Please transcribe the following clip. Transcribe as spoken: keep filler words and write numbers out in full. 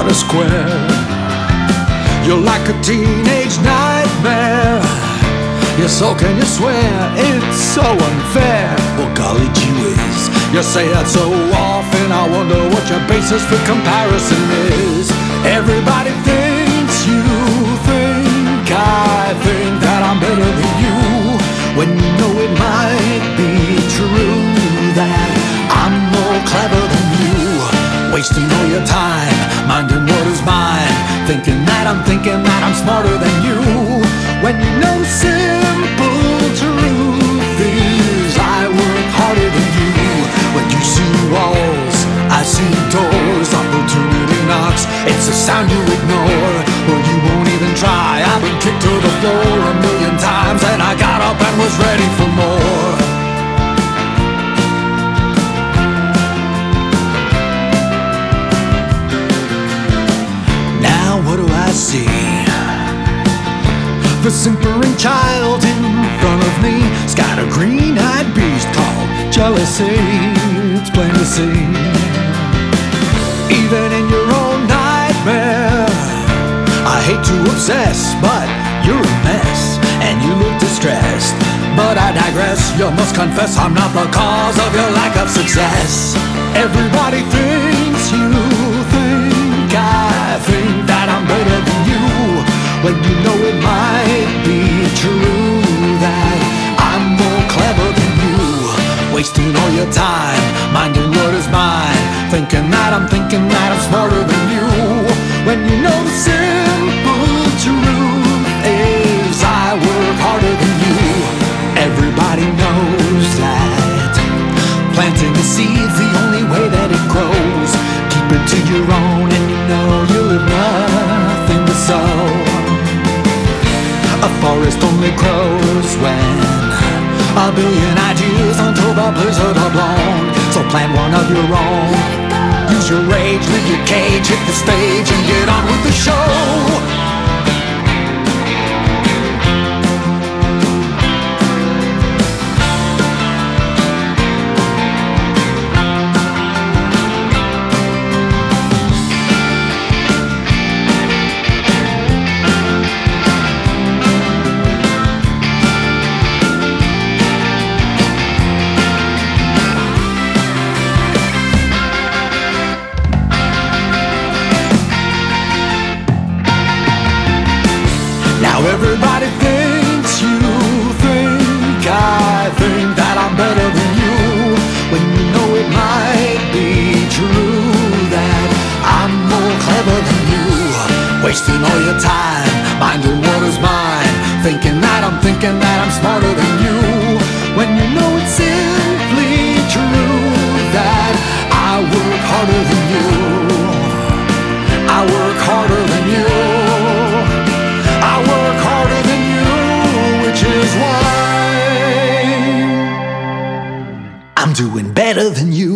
about a square. You're like a teenage nightmare. You sulk and you swear it's so unfair. Well, golly gee whiz, you say that so often, I wonder what your basis for comparison is. Everybody thinks you think I think that I'm better than you, when you know it might be true that I'm more clever than you. Wasting all your time, minding what is mine, thinking that I'm thinking that I'm smarter than you, when you know the simple truth is I work harder than you. When you see walls, I see doors. Opportunity knocks, it's a sound you ignore. Well, you won't even try. I've been kicked to the floor a million times, and I got up and was ready for more. Now what do I see? The simpering child in front of me's got a green-eyed beast called jealousy. It's plain to see. Even in your own nightmare, I hate to obsess, but you're a mess, and you look distressed. But I digress, you must confess I'm not the cause of your lack of success. Everybody thinks you think I think that I'm better than you, when you know it might be true that I'm more clever than you. Wasting all your time, minding what is mine, thinking that I'm thinking that I'm smarter than you, when you know the simple truth is I work harder than you. Everybody knows that planting a seed's the only way that it grows. Keep it to your own and you know you'll have nothing to sow. A forest only grows when a billion ideas until the blizzard are blown. So plant one of your own. Use your rage, leave your cage, hit the stage and get on with the show. Now everybody thinks you think I think that I'm better than you, when you know it might be true that I'm more clever than you. Wasting all your time, minding what is mine, thinking that I'm thinking that I'm smarter than you, when you know it's simply true that I work harder than you. I work harder than you. I work harder than you, which is why I'm doing better than you.